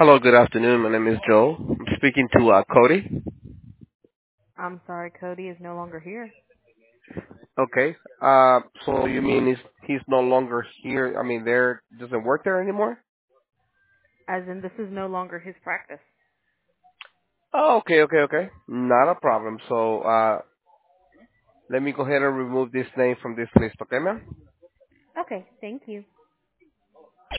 Hello, good afternoon. My name is Joe. I'm speaking to Cody. I'm sorry, Cody is no longer here. Okay. So you mean he's no longer here? I mean, there doesn't work there anymore? As in, this is no longer his practice. Oh, okay. Not a problem. So let me go ahead and remove this name from this list, okay, ma'am? Okay, thank you.